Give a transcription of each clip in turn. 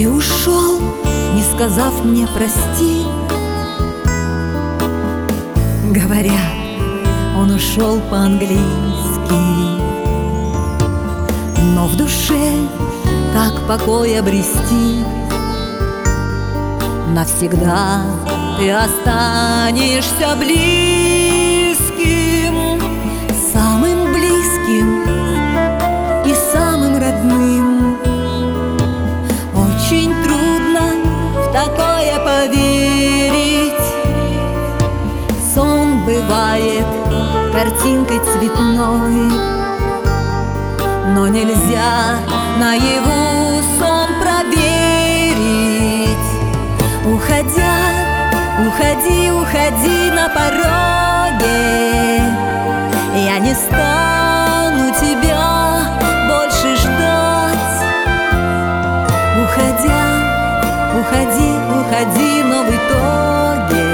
Ты ушел, не сказав мне прости. Говорят, он ушел по-английски, но в душе как покой обрести? Навсегда ты останешься близким, самым близким и самым родным. Очень трудно в такое поверить. Сон бывает картинкой цветной, но нельзя наяву сон проверить. Уходя, уходи, уходи на пороге, я не стану тебя больше ждать. Уходя, уходи, уходи, но в итоге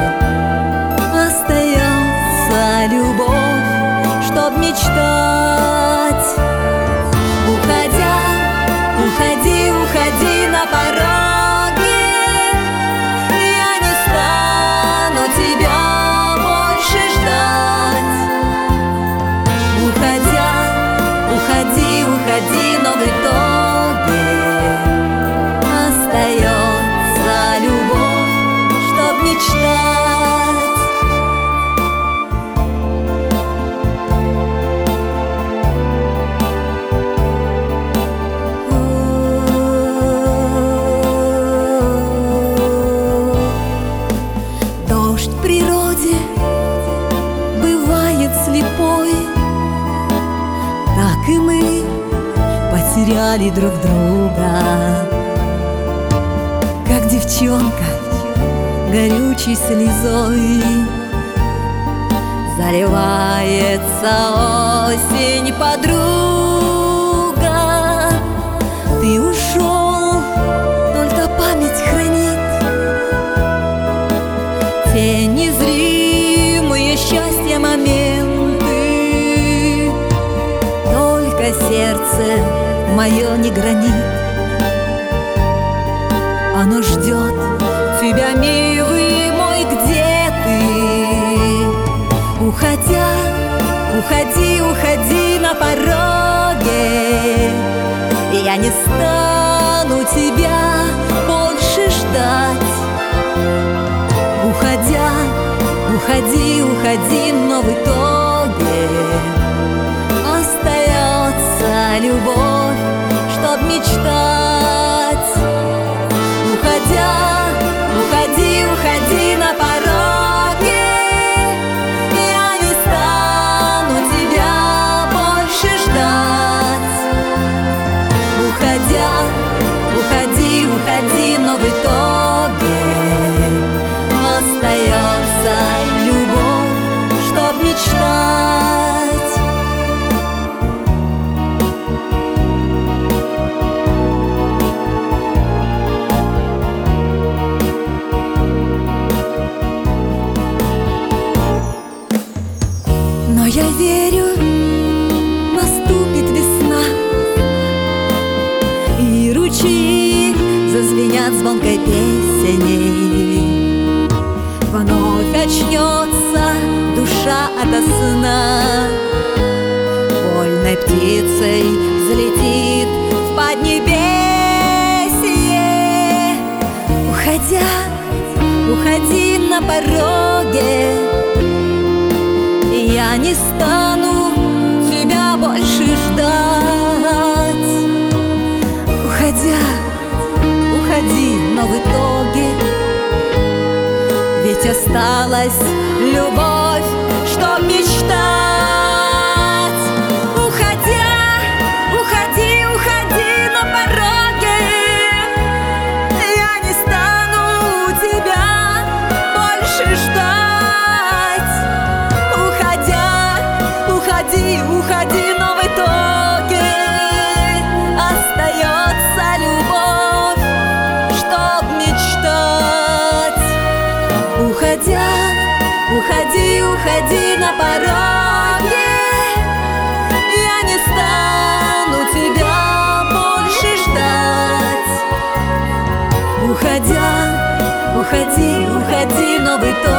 остается любовь, чтоб мечтать. Уходя, уходи, уходи на пороге, я не стану тебя больше ждать. Уходя, уходи, уходи, но в итоге остается любовь, чтоб мечтать. Дождь в природе бывает слепой, так и мы потеряли друг друга. Как девчонка горючей слезой заливается осень, подруга. Ты ушел, только память хранит те незримые счастья моменты. Только сердце мое не гранит, оно ждет тебя, милый мой, где ты? Уходя, уходи, уходи на пороге, я не стану тебя больше ждать. Уходя, уходи, уходи, но в итоге остается любовь, чтоб мечтать. Уходя, уходи, уходи на пороге, я не стану тебя больше ждать. Уходя, уходи, уходи, но в итоге остается любовь, чтоб мечтать. Но я верю, наступит весна, и ручьи зазвенят звонкой песеней. Вновь очнется душа ото сна, вольной птицей взлетит в поднебесье. Уходя, уходи на пороге, я не стану тебя больше ждать. Уходя, уходи, но в итоге ведь осталась любовь, чтоб мечтать. Уходя, уходи, уходи на пороге, я не стану тебя больше ждать. Уходя, уходи, уходи, но в итоге остается любовь, чтоб мечтать. Уходя, уходи, Уходи, уходи в новый том.